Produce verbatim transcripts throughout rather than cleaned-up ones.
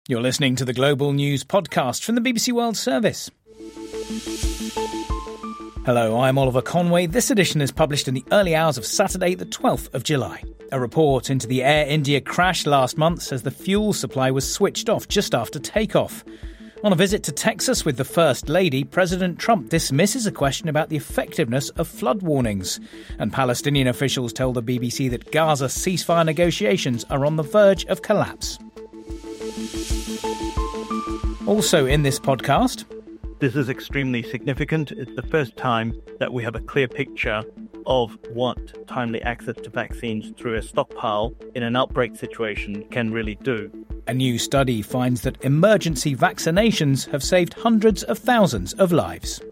You're listening to the Global News Podcast from the B B C World Service. Hello, I'm Oliver Conway. This edition is published in the early hours of Saturday, the twelfth of July. A report into the Air India crash last month says the fuel supply was switched off just after takeoff. On a visit to Texas with the First Lady, President Trump dismisses a question about the effectiveness of flood warnings. And Palestinian officials tell the B B C that Gaza ceasefire negotiations are on the verge of collapse. Also in this podcast... This is extremely significant. It's the first time that we have a clear picture of what timely access to vaccines through a stockpile in an outbreak situation can really do. A new study finds that emergency vaccinations have saved hundreds of thousands of lives.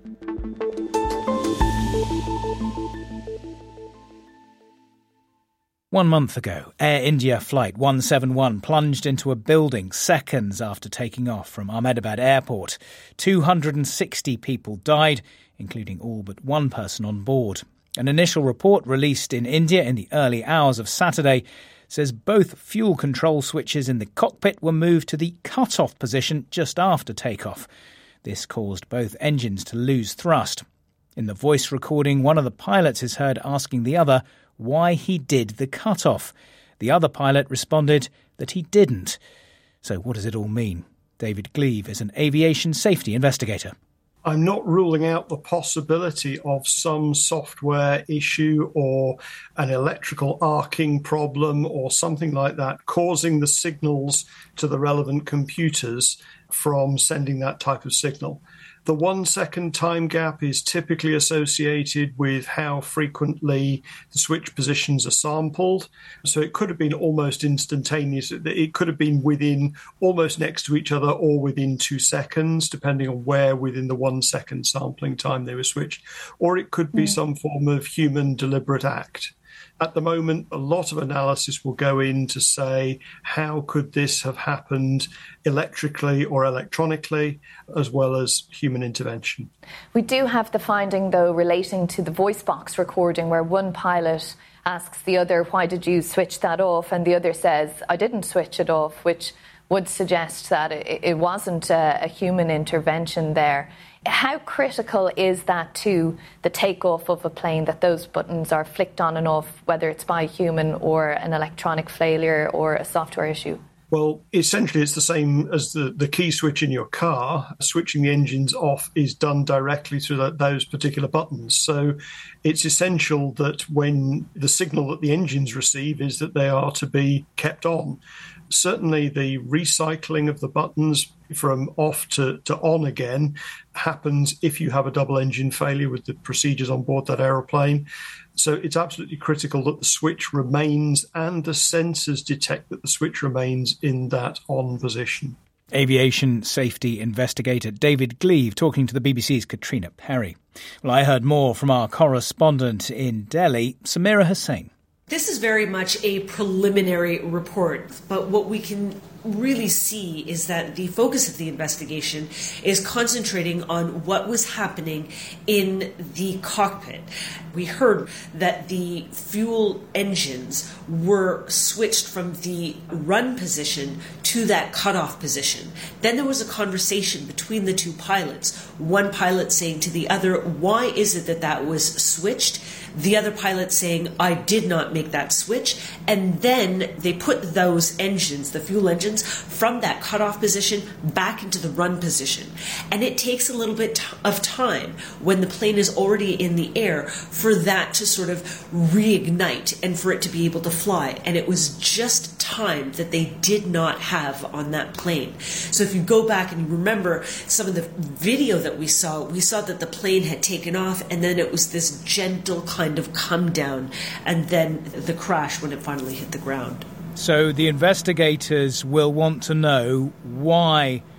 One month ago, Air India Flight one seventy-one plunged into a building seconds after taking off from Ahmedabad Airport. two hundred sixty people died, including all but one person on board. An initial report released in India in the early hours of Saturday says both fuel control switches in the cockpit were moved to the cut-off position just after takeoff. This caused both engines to lose thrust. In the voice recording, one of the pilots is heard asking the other why he did the cut-off. The other pilot responded that he didn't. So what does it all mean? David Gleave is an aviation safety investigator. I'm not ruling out the possibility of some software issue or an electrical arcing problem or something like that causing the signals to the relevant computers from sending that type of signal. The one second time gap is typically associated with how frequently the switch positions are sampled. So it could have been almost instantaneous. It could have been within almost next to each other or within two seconds, depending on where within the one second sampling time they were switched. Or it could be mm. some form of human deliberate act. At the moment, a lot of analysis will go in to say, how could this have happened electrically or electronically, as well as human intervention? We do have the finding, though, relating to the voice box recording where one pilot asks the other, why did you switch that off? And the other says, I didn't switch it off, which would suggest that it, it wasn't a, a human intervention there. How critical is that to the takeoff of a plane, that those buttons are flicked on and off, whether it's by a human or an electronic failure or a software issue? Well, essentially, it's the same as the, the key switch in your car. Switching the engines off is done directly through that, those particular buttons. So it's essential that when the signal that the engines receive is that they are to be kept on. Certainly, the recycling of the buttons from off to, to on again happens if you have a double engine failure with the procedures on board that aeroplane. So it's absolutely critical that the switch remains and the sensors detect that the switch remains in that on position. Aviation safety investigator David Gleave talking to the B B C's Katrina Perry. Well, I heard more from our correspondent in Delhi, Samira Hussain. This is very much a preliminary report, but what we can really see is that the focus of the investigation is concentrating on what was happening in the cockpit. We heard that the fuel engines were switched from the run position to that cutoff position. Then there was a conversation between the two pilots, one pilot saying to the other, why is it that that was switched? The other pilot saying, I did not make that switch. And then they put those engines, the fuel engines, from that cutoff position back into the run position. And it takes a little bit of time when the plane is already in the air for that to sort of reignite and for it to be able to fly. And it was just time that they did not have on that plane. So if you go back and you remember some of the video that we saw, we saw that the plane had taken off and then it was this gentle kind of come down and then the crash when it finally hit the ground. So the investigators will want to know why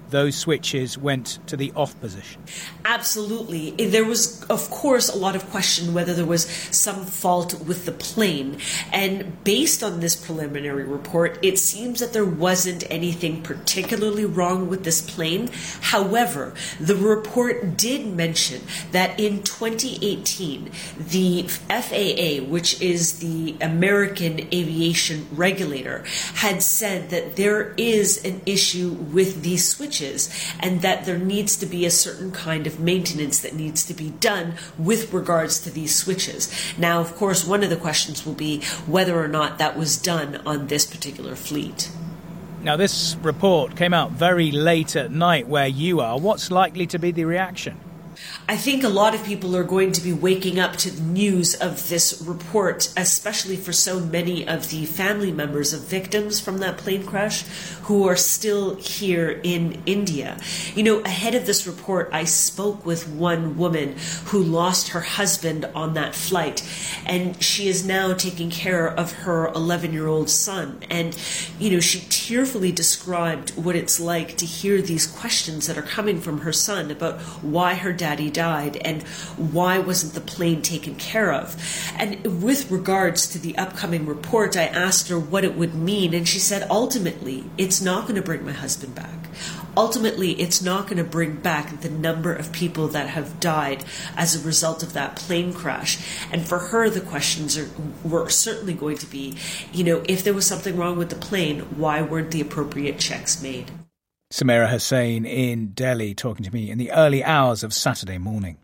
those switches went to the off position. Absolutely. There was, of course, a lot of question whether there was some fault with the plane. And based on this preliminary report, it seems that there wasn't anything particularly wrong with this plane. However, the report did mention that in twenty eighteen, the F A A, which is the American aviation regulator, had said that there is an issue with these switches and that there needs to be a certain kind of maintenance that needs to be done with regards to these switches. Now, of course, one of the questions will be whether or not that was done on this particular fleet. Now, this report came out very late at night where you are. What's likely to be the reaction? I think a lot of people are going to be waking up to the news of this report, especially for so many of the family members of victims from that plane crash who are still here in India. You know, ahead of this report, I spoke with one woman who lost her husband on that flight, and she is now taking care of her eleven-year-old son. And, you know, she tearfully described what it's like to hear these questions that are coming from her son about why her daddy died and why wasn't the plane taken care of. And with regards to the upcoming report, I asked her what it would mean, and she said, ultimately, it's not going to bring my husband back. Ultimately, it's not going to bring back the number of people that have died as a result of that plane crash. And for her, the questions are, were certainly going to be, you know, if there was something wrong with the plane, why weren't the appropriate checks made? Samira Hussain in Delhi talking to me in the early hours of Saturday morning.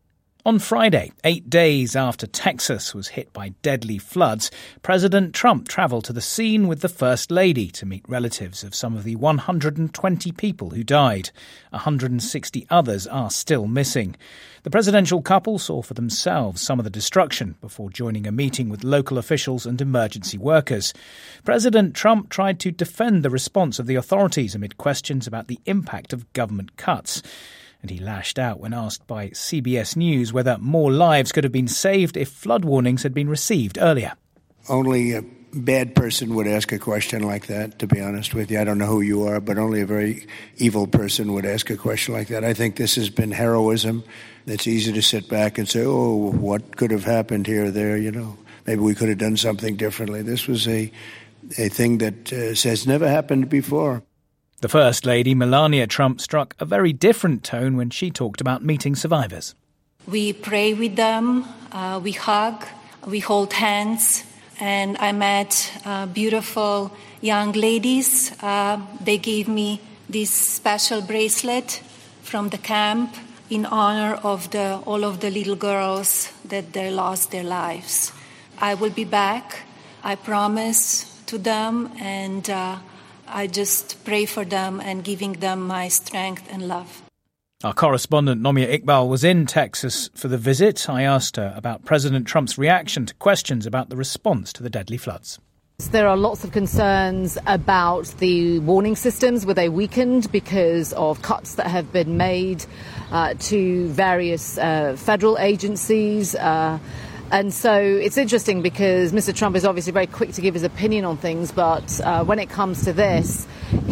On Friday, eight days after Texas was hit by deadly floods, President Trump travelled to the scene with the First Lady to meet relatives of some of the one hundred twenty people who died. one hundred sixty others are still missing. The presidential couple saw for themselves some of the destruction before joining a meeting with local officials and emergency workers. President Trump tried to defend the response of the authorities amid questions about the impact of government cuts. And he lashed out when asked by C B S News whether more lives could have been saved if flood warnings had been received earlier. Only a bad person would ask a question like that, to be honest with you. I don't know who you are, but only a very evil person would ask a question like that. I think this has been heroism. It's easy to sit back and say, oh, what could have happened here or there, you know. Maybe we could have done something differently. This was a, a thing that uh, has never happened before. The First Lady, Melania Trump, struck a very different tone when she talked about meeting survivors. We pray with them, uh, we hug, we hold hands, and I met uh, beautiful young ladies. Uh, they gave me this special bracelet from the camp in honor of the, all of the little girls that they lost their lives. I will be back, I promise to them, and uh, I just pray for them and giving them my strength and love. Our correspondent Nomia Iqbal was in Texas for the visit. I asked her about President Trump's reaction to questions about the response to the deadly floods. There are lots of concerns about the warning systems. Were they weakened because of cuts that have been made uh, to various uh, federal agencies? Uh, And so it's interesting because Mister Trump is obviously very quick to give his opinion on things, but uh, when it comes to this,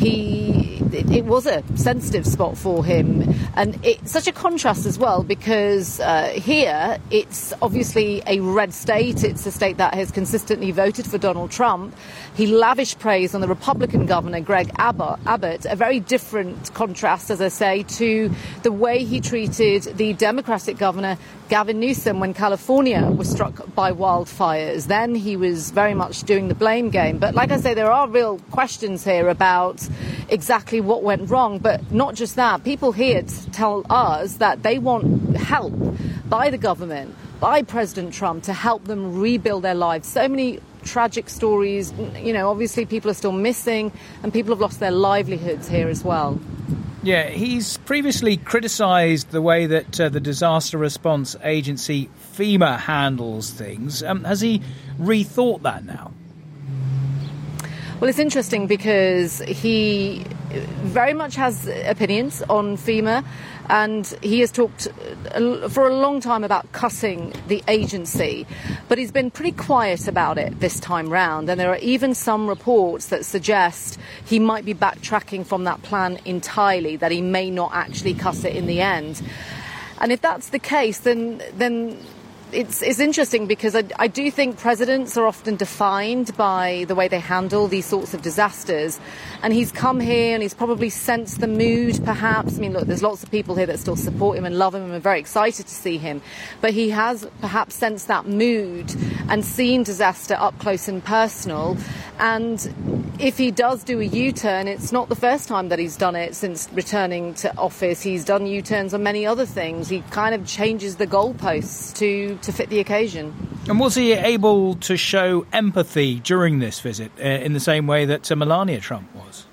he it, it was a sensitive spot for him. And it's such a contrast as well because uh, here it's obviously a red state. It's a state that has consistently voted for Donald Trump. He lavished praise on the Republican governor, Greg Abbott, a very different contrast, as I say, to the way he treated the Democratic governor, Gavin Newsom, when California was struck by wildfires. Then he was very much doing the blame game. But like I say, there are real questions here about exactly what went wrong. But not just that. People here tell us that they want help by the government, by President Trump, to help them rebuild their lives. So many tragic stories. You know, obviously people are still missing and people have lost their livelihoods here as well. Yeah, he's previously criticised the way that uh, the disaster response agency FEMA handles things. Um, has he rethought that now? Well, it's interesting because he very much has opinions on FEMA, and he has talked for a long time about cutting the agency, but he's been pretty quiet about it this time round, and there are even some reports that suggest he might be backtracking from that plan entirely, that he may not actually cut it in the end. And if that's the case, then then It's, it's interesting because I, I do think presidents are often defined by the way they handle these sorts of disasters. And he's come here and he's probably sensed the mood, perhaps. I mean, look, there's lots of people here that still support him and love him and are very excited to see him. But he has perhaps sensed that mood and seen disaster up close and personal. And if he does do a U-turn, it's not the first time that he's done it since returning to office. He's done U-turns on many other things. He kind of changes the goalposts to, to fit the occasion. And was he able to show empathy during this visit uh, in the same way that uh, Melania Trump was?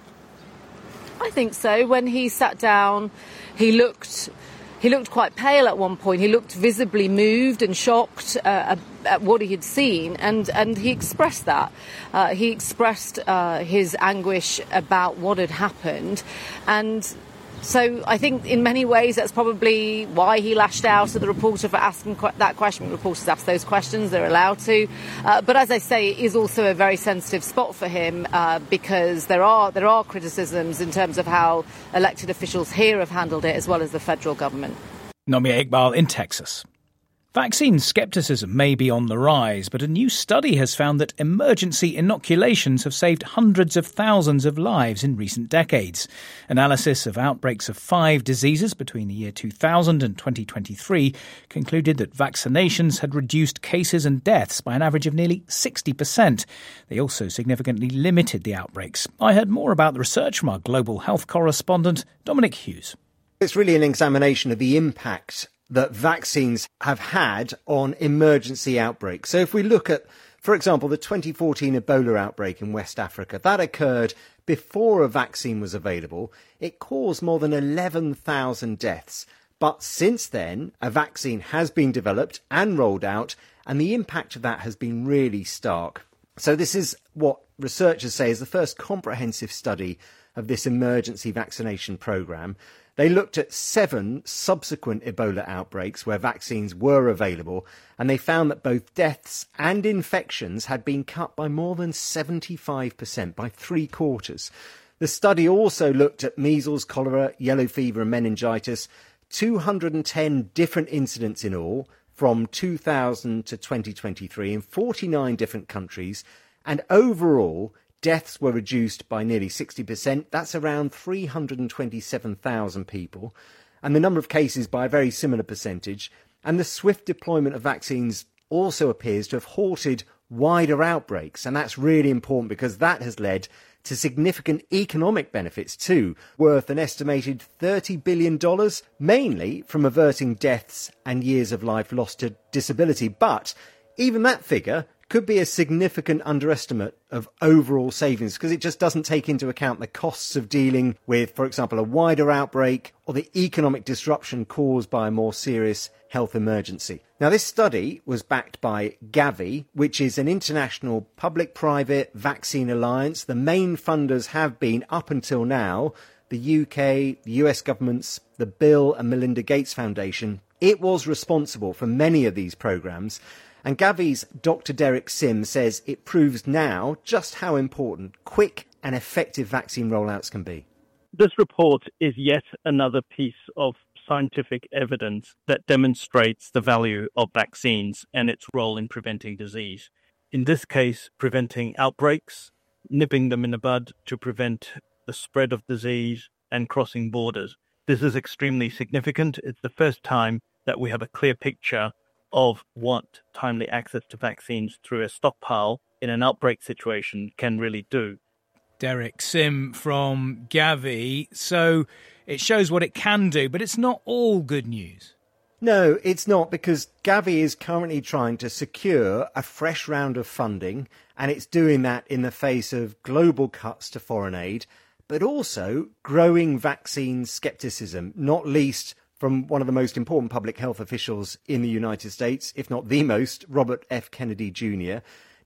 I think so. When he sat down, he looked... He looked quite pale at one point. He looked visibly moved and shocked uh, at what he had seen, and, and he expressed that. Uh, he expressed uh, his anguish about what had happened, and so I think in many ways that's probably why he lashed out at the reporter for asking qu- that question. Reporters ask those questions, they're allowed to. Uh, but as I say, it is also a very sensitive spot for him uh, because there are there are criticisms in terms of how elected officials here have handled it, as well as the federal government. Nomia Iqbal in Texas. Vaccine scepticism may be on the rise, but a new study has found that emergency inoculations have saved hundreds of thousands of lives in recent decades. Analysis of outbreaks of five diseases between the year two thousand and twenty twenty-three concluded that vaccinations had reduced cases and deaths by an average of nearly sixty percent. They also significantly limited the outbreaks. I heard more about the research from our global health correspondent, Dominic Hughes. It's really an examination of the impact that vaccines have had on emergency outbreaks. So if we look at, for example, the twenty fourteen Ebola outbreak in West Africa, that occurred before a vaccine was available. It caused more than eleven thousand deaths. But since then, a vaccine has been developed and rolled out, and the impact of that has been really stark. So this is what researchers say is the first comprehensive study of this emergency vaccination programme. They looked at seven subsequent Ebola outbreaks where vaccines were available, and they found that both deaths and infections had been cut by more than seventy-five percent, by three quarters. The study also looked at measles, cholera, yellow fever and meningitis, two hundred ten different incidents in all from two thousand to twenty twenty-three in forty-nine different countries, and overall deaths were reduced by nearly sixty percent. That's around three hundred twenty-seven thousand people. And the number of cases by a very similar percentage. And the swift deployment of vaccines also appears to have halted wider outbreaks. And that's really important because that has led to significant economic benefits too, worth an estimated thirty billion dollars, mainly from averting deaths and years of life lost to disability. But even that figure could be a significant underestimate of overall savings because it just doesn't take into account the costs of dealing with, for example, a wider outbreak or the economic disruption caused by a more serious health emergency. Now, this study was backed by Gavi, which is an international public-private vaccine alliance. The main funders have been, up until now, the U K, the U S governments, the Bill and Melinda Gates Foundation. It was responsible for many of these programmes. And Gavi's Doctor Derek Sim says it proves now just how important quick and effective vaccine rollouts can be. This report is yet another piece of scientific evidence that demonstrates the value of vaccines and its role in preventing disease. In this case, preventing outbreaks, nipping them in the bud to prevent the spread of disease and crossing borders. This is extremely significant. It's the first time that we have a clear picture of what timely access to vaccines through a stockpile in an outbreak situation can really do. Derek Sim from Gavi. So it shows what it can do, but it's not all good news. No, it's not, because Gavi is currently trying to secure a fresh round of funding, and it's doing that in the face of global cuts to foreign aid, but also growing vaccine scepticism, not least from one of the most important public health officials in the United States, if not the most, Robert F. Kennedy Junior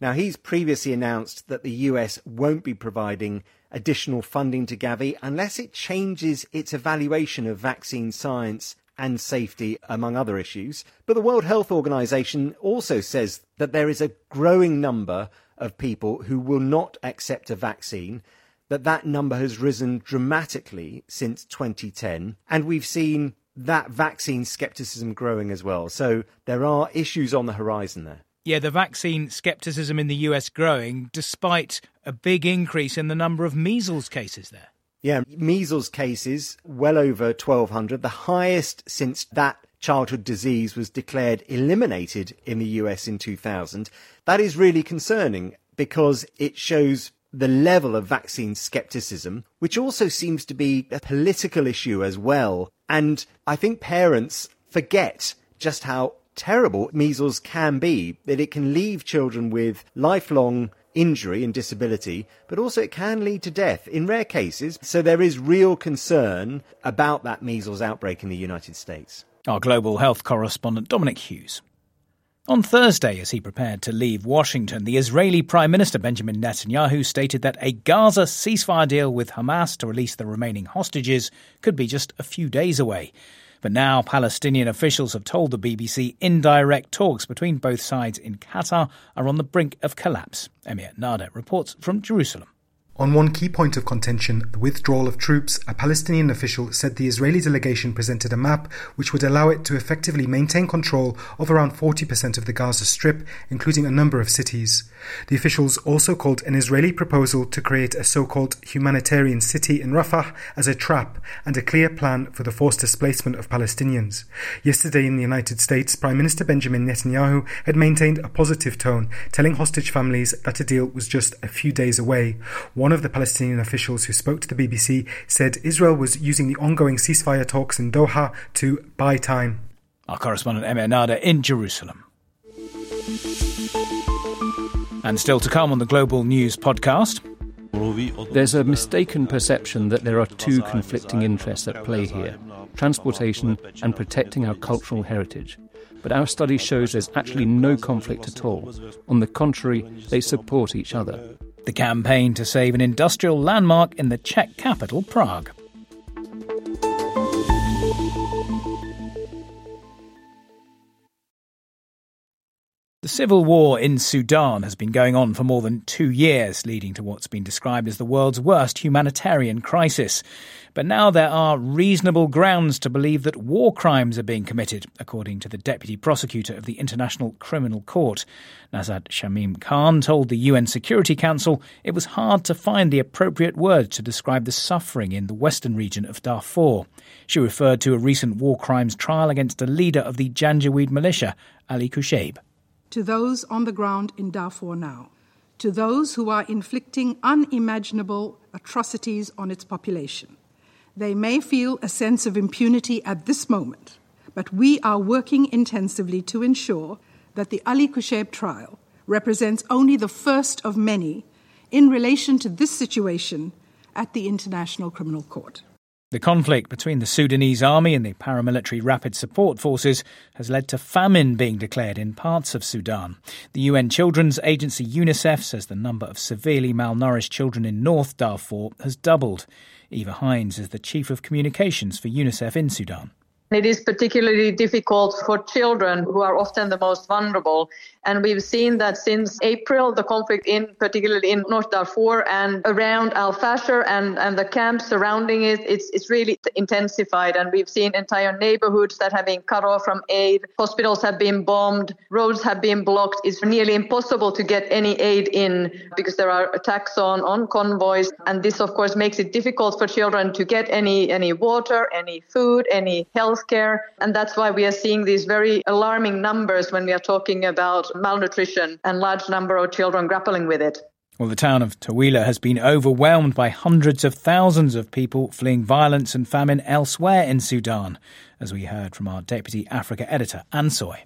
Now, he's previously announced that the U S won't be providing additional funding to Gavi unless it changes its evaluation of vaccine science and safety, among other issues. But the World Health Organization also says that there is a growing number of people who will not accept a vaccine, that that number has risen dramatically since twenty ten, and we've seen that vaccine scepticism growing as well. So there are issues on the horizon there. Yeah, the vaccine scepticism in the U S growing despite a big increase in the number of measles cases there. Yeah, measles cases, well over twelve hundred, the highest since that childhood disease was declared eliminated in the U S in two thousand. That is really concerning because it shows the level of vaccine scepticism, which also seems to be a political issue as well. And I think parents forget just how terrible measles can be, that it can leave children with lifelong injury and disability, but also it can lead to death in rare cases. So there is real concern about that measles outbreak in the United States. Our global health correspondent Dominic Hughes. On Thursday, as he prepared to leave Washington, the Israeli Prime Minister Benjamin Netanyahu stated that a Gaza ceasefire deal with Hamas to release the remaining hostages could be just a few days away. But now Palestinian officials have told the B B C indirect talks between both sides in Qatar are on the brink of collapse. Emir Nada reports from Jerusalem. On one key point of contention, the withdrawal of troops, a Palestinian official said the Israeli delegation presented a map which would allow it to effectively maintain control of around forty percent of the Gaza Strip, including a number of cities. The officials also called an Israeli proposal to create a so-called humanitarian city in Rafah as a trap and a clear plan for the forced displacement of Palestinians. Yesterday in the United States, Prime Minister Benjamin Netanyahu had maintained a positive tone, telling hostage families that a deal was just a few days away. One of the Palestinian officials who spoke to the B B C said Israel was using the ongoing ceasefire talks in Doha to buy time. Our correspondent Emir Nada in Jerusalem. And still to come on the Global News podcast. There's a mistaken perception that there are two conflicting interests at play here, transportation and protecting our cultural heritage. But our study shows there's actually no conflict at all. On the contrary, they support each other. The campaign to save an industrial landmark in the Czech capital, Prague. The civil war in Sudan has been going on for more than two years, leading to what's been described as the world's worst humanitarian crisis. But now there are reasonable grounds to believe that war crimes are being committed, according to the Deputy Prosecutor of the International Criminal Court. Nazat Shamim Khan told the U N Security Council it was hard to find the appropriate words to describe the suffering in the western region of Darfur. She referred to a recent war crimes trial against a leader of the Janjaweed militia, Ali Kushaib. To those on the ground in Darfur now, to those who are inflicting unimaginable atrocities on its population. They may feel a sense of impunity at this moment, but we are working intensively to ensure that the Ali Kushaib trial represents only the first of many in relation to this situation at the International Criminal Court. The conflict between the Sudanese army and the paramilitary rapid support forces has led to famine being declared in parts of Sudan. The U N children's agency UNICEF says the number of severely malnourished children in North Darfur has doubled. Eva Hines is the Chief of Communications for UNICEF in Sudan. It is particularly difficult for children who are often the most vulnerable. And we've seen that since April, the conflict in particularly in North Darfur and around Al-Fashir and, and the camps surrounding it, it's, it's really intensified. And we've seen entire neighborhoods that have been cut off from aid. Hospitals have been bombed. Roads have been blocked. It's nearly impossible to get any aid in because there are attacks on, on convoys. And this, of course, makes it difficult for children to get any, any water, any food, any health care. And that's why we are seeing these very alarming numbers when we are talking about malnutrition and large number of children grappling with it. Well, the town of Tawila has been overwhelmed by hundreds of thousands of people fleeing violence and famine elsewhere in Sudan, as we heard from our Deputy Africa Editor, Anne Soy.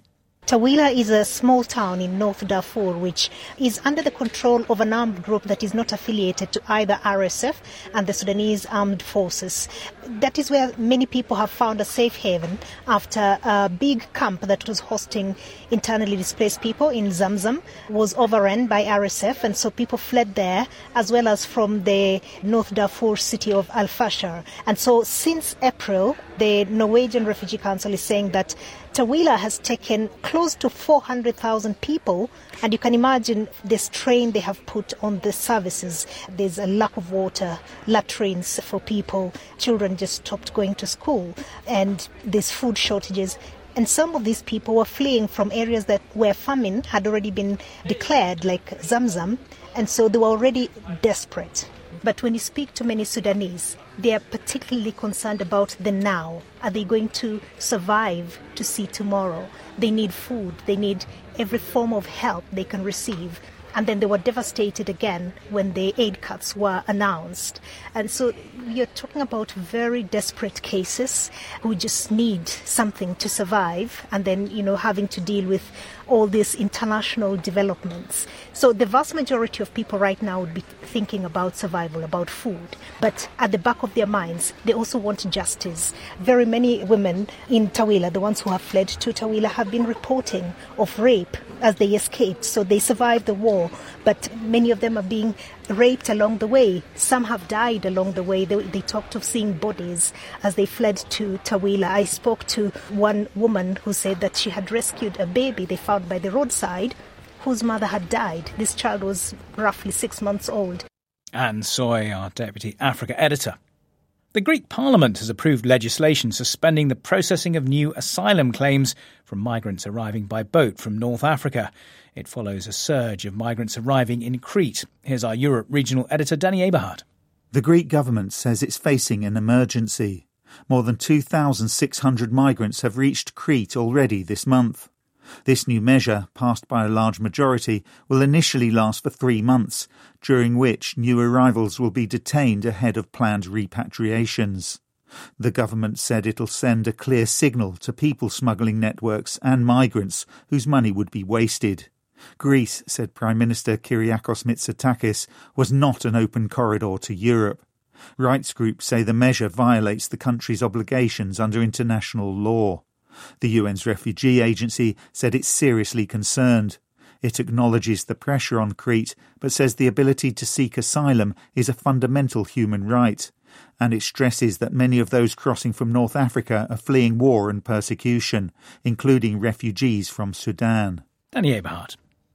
Tawila is a small town in North Darfur which is under the control of an armed group that is not affiliated to either R S F and the Sudanese Armed Forces. That is where many people have found a safe haven after a big camp that was hosting internally displaced people in Zamzam was overrun by R S F, and so people fled there as well as from the North Darfur city of Al-Fashar. And so since April, the Norwegian Refugee Council is saying that Tawila has taken close to four hundred thousand people, and you can imagine the strain they have put on the services. There's a lack of water, latrines for people, children just stopped going to school, and there's food shortages. And some of these people were fleeing from areas that where famine had already been declared, like Zamzam, and so they were already desperate. But when you speak to many Sudanese, they are particularly concerned about the now. Are they going to survive to see tomorrow? They need food. They need every form of help they can receive. And then they were devastated again when the aid cuts were announced. And so you're talking about very desperate cases who just need something to survive, and then, you know, having to deal with all these international developments. So the vast majority of people right now would be thinking about survival, about food. But at the back of their minds, they also want justice. Very many women in Tawila, the ones who have fled to Tawila, have been reporting of rape as they escaped. So they survived the war, but many of them are being raped along the way. Some have died along the way. They, they talked of seeing bodies as they fled to Tawila. I spoke to one woman who said that she had rescued a baby they found by the roadside whose mother had died. This child was roughly six months old. Anne Soy, our Deputy Africa Editor. The Greek Parliament has approved legislation suspending the processing of new asylum claims from migrants arriving by boat from North Africa. It follows a surge of migrants arriving in Crete. Here's our Europe regional editor, Danny Eberhard. The Greek government says it's facing an emergency. More than two thousand six hundred migrants have reached Crete already this month. This new measure, passed by a large majority, will initially last for three months, during which new arrivals will be detained ahead of planned repatriations. The government said it'll send a clear signal to people smuggling networks and migrants whose money would be wasted. Greece, said Prime Minister Kyriakos Mitsotakis, was not an open corridor to Europe. Rights groups say the measure violates the country's obligations under international law. The U N's refugee agency said it's seriously concerned. It acknowledges the pressure on Crete, but says the ability to seek asylum is a fundamental human right. And it stresses that many of those crossing from North Africa are fleeing war and persecution, including refugees from Sudan. Danny Eberhard.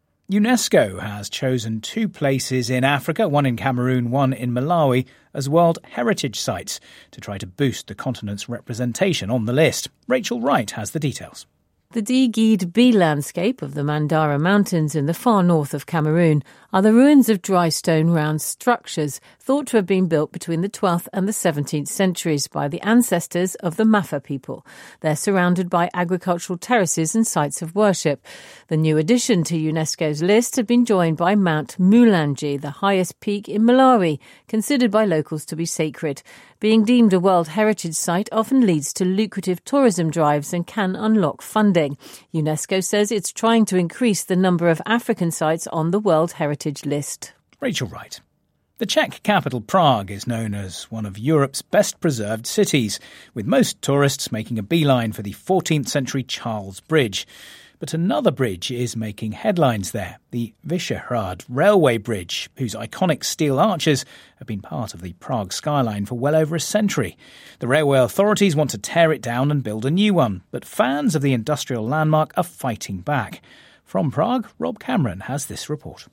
UNESCO has chosen two places in Africa, one in Cameroon, one in Malawi, as World Heritage Sites to try to boost the continent's representation on the list. Rachel Wright has the details. The Digid B landscape of the Mandara Mountains in the far north of Cameroon are the ruins of dry stone round structures thought to have been built between the twelfth and the seventeenth centuries by the ancestors of the Mafa people. They're surrounded by agricultural terraces and sites of worship. The new addition to UNESCO's list had been joined by Mount Mulanje, the highest peak in Malawi, considered by locals to be sacred. Being deemed a World Heritage Site often leads to lucrative tourism drives and can unlock funding. UNESCO says it's trying to increase the number of African sites on the World Heritage List. Rachel Wright. The Czech capital Prague is known as one of Europe's best preserved cities, with most tourists making a beeline for the fourteenth century Charles Bridge. But another bridge is making headlines there, the Vyšehrad Railway Bridge, whose iconic steel arches have been part of the Prague skyline for well over a century. The railway authorities want to tear it down and build a new one, but fans of the industrial landmark are fighting back. From Prague, Rob Cameron has this report.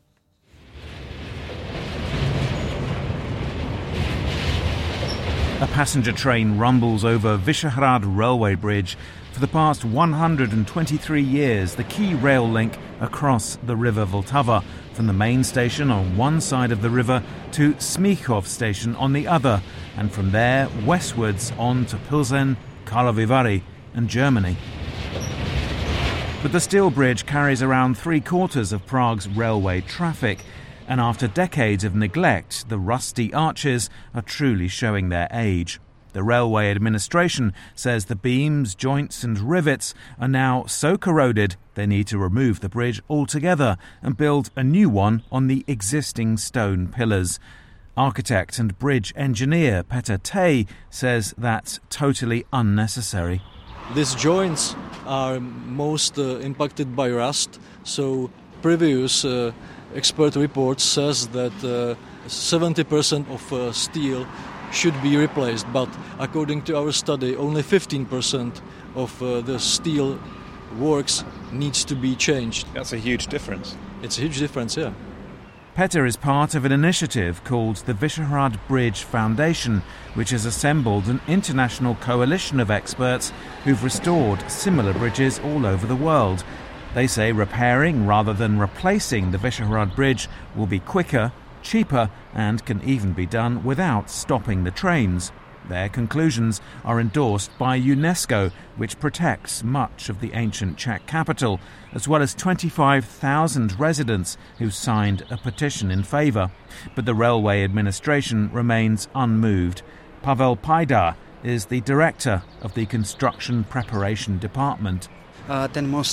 A passenger train rumbles over Vyšehrad Railway Bridge. For the past one hundred twenty-three years, the key rail link across the river Vltava, from the main station on one side of the river to Smíchov station on the other, and from there westwards on to Pilsen, Karlovy Vary and Germany. But the steel bridge carries around three quarters of Prague's railway traffic, and after decades of neglect, the rusty arches are truly showing their age. The railway administration says the beams, joints and rivets are now so corroded They need to remove the bridge altogether and build a new one on the existing stone pillars. Architect and bridge engineer Peter Tay says that's totally unnecessary. These joints are most uh, impacted by rust, so previous uh, expert report says that uh, seventy percent of uh, steel should be replaced, but according to our study, only fifteen percent of uh, the steel works needs to be changed. That's a huge difference. It's a huge difference, yeah. Petter is part of an initiative called the Vyšehrad Bridge Foundation, which has assembled an international coalition of experts who've restored similar bridges all over the world. They say repairing rather than replacing the Vyšehrad Bridge will be quicker, cheaper, and can even be done without stopping the trains. Their conclusions are endorsed by UNESCO, which protects much of the ancient Czech capital, as well as twenty-five thousand residents who signed a petition in favour. But the railway administration remains unmoved. Pavel Pajdar is the director of the Construction Preparation Department. Thanks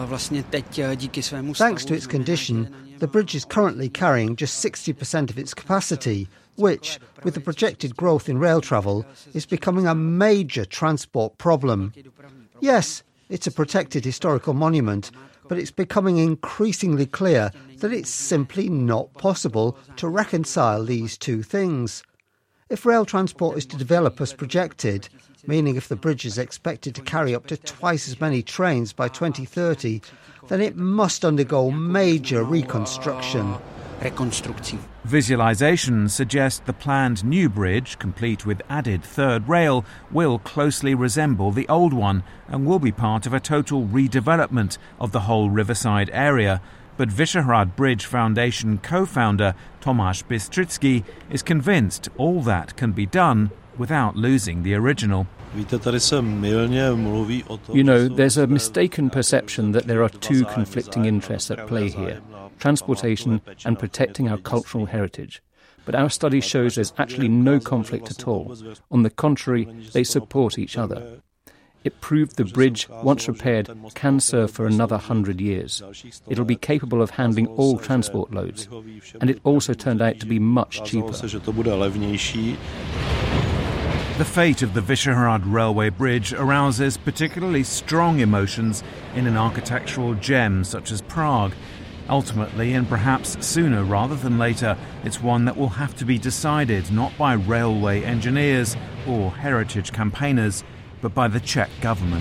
to its condition, the bridge is currently carrying just sixty percent of its capacity, which, with the projected growth in rail travel, is becoming a major transport problem. Yes, it's a protected historical monument, but it's becoming increasingly clear that it's simply not possible to reconcile these two things. If rail transport is to develop as projected, meaning if the bridge is expected to carry up to twice as many trains by twenty thirty, then it must undergo major reconstruction. Visualizations suggest the planned new bridge, complete with added third rail, will closely resemble the old one and will be part of a total redevelopment of the whole riverside area. But Vyšehrad Bridge Foundation co-founder Tomáš Bystřický is convinced all that can be done without losing the original. You know, there's a mistaken perception that there are two conflicting interests at play here: transportation and protecting our cultural heritage. But our study shows there's actually no conflict at all. On the contrary, they support each other. It proved the bridge, once repaired, can serve for another hundred years. It'll be capable of handling all transport loads. And it also turned out to be much cheaper. The fate of the Vyšehrad railway bridge arouses particularly strong emotions in an architectural gem such as Prague. Ultimately, and perhaps sooner rather than later, it's one that will have to be decided not by railway engineers or heritage campaigners, but by the Czech government.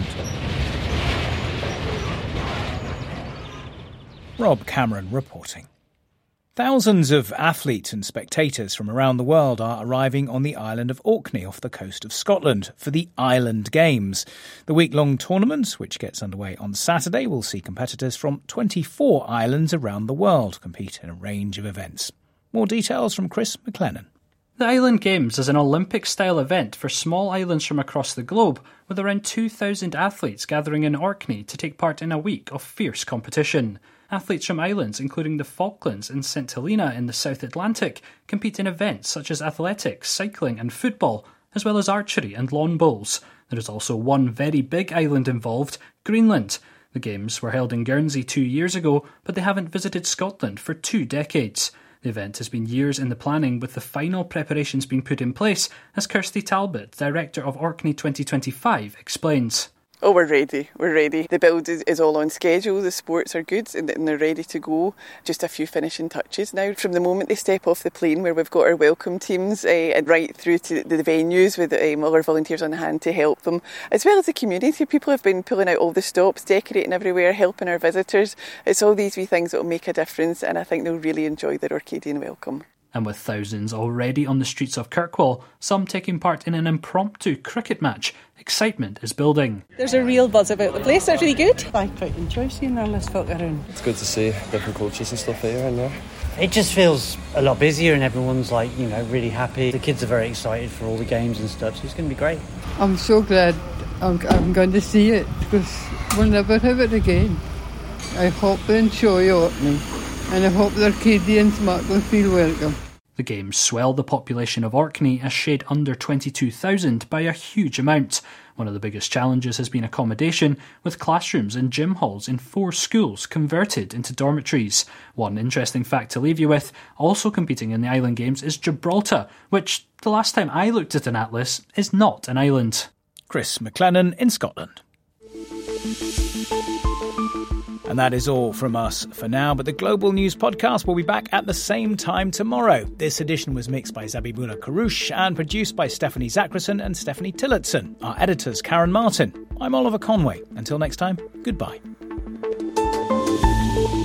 Rob Cameron reporting. Thousands of athletes and spectators from around the world are arriving on the island of Orkney off the coast of Scotland for the Island Games. The week-long tournament, which gets underway on Saturday, will see competitors from twenty-four islands around the world compete in a range of events. More details from Chris McLennan. The Island Games is an Olympic-style event for small islands from across the globe, with around two thousand athletes gathering in Orkney to take part in a week of fierce competition. Athletes from islands including the Falklands and Saint Helena in the South Atlantic compete in events such as athletics, cycling and football, as well as archery and lawn bowls. There is also one very big island involved, Greenland. The Games were held in Guernsey two years ago, but they haven't visited Scotland for two decades. The event has been years in the planning, with the final preparations being put in place, as Kirsty Talbot, Director of Orkney twenty twenty-five, explains. Oh, we're ready. We're ready. The build is, is all on schedule. The sports are good and, and they're ready to go. Just a few finishing touches now. From the moment they step off the plane, where we've got our welcome teams uh, and right through to the venues with um, all our volunteers on hand to help them, as well as the community. People have been pulling out all the stops, decorating everywhere, helping our visitors. It's all these wee things that will make a difference, and I think they'll really enjoy their Orcadian welcome. And with thousands already on the streets of Kirkwall, some taking part in an impromptu cricket match, excitement is building. There's a real buzz about the place. It's really good. I quite enjoy seeing all this folk around. It's good to see different coaches and stuff here and there. It just feels a lot busier and everyone's like, you know, really happy. The kids are very excited for all the games and stuff, so it's going to be great. I'm so glad I'm, I'm going to see it, because we'll never have it again. I hope they enjoy Orkney, and I hope the Orcadians make them feel welcome. The Games swelled the population of Orkney, a shade under twenty-two thousand, by a huge amount. One of the biggest challenges has been accommodation, with classrooms and gym halls in four schools converted into dormitories. One interesting fact to leave you with, also competing in the Island Games is Gibraltar, which, the last time I looked at an atlas, is not an island. Chris McLennan in Scotland. And that is all from us for now, but the Global News Podcast will be back at the same time tomorrow. This edition was mixed by Zabibullah Karouche and produced by Stephanie Zachrison and Stephanie Tillotson. Our editors, Karen Martin. I'm Oliver Conway. Until next time, goodbye.